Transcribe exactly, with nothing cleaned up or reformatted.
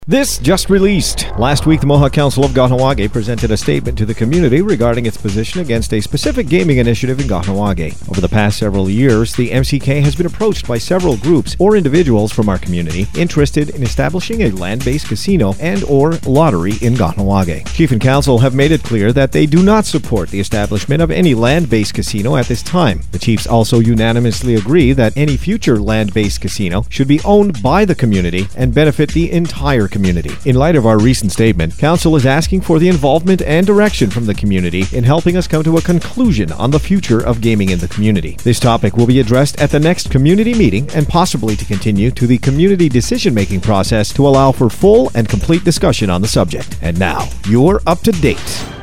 This just released. Last week, the Mohawk Council of Kahnawake presented a statement to the community regarding its position against a specific gaming initiative in Kahnawake. Over the past several years, the M C K has been approached by several groups or individuals from our community interested in establishing a land-based casino and or lottery in Kahnawake. Chief and Council have made it clear that they do not support the establishment of any land-based casino at this time. The chiefs also unanimously agree that any future land-based casino should be owned by the community and benefit the entire community. In light of our recent statement, Council is asking for the involvement and direction from the community in helping us come to a conclusion on the future of gaming in the community. This topic will be addressed at the next community meeting and possibly to continue to the community decision-making process to allow for full and complete discussion on the subject. And now, you're up to date.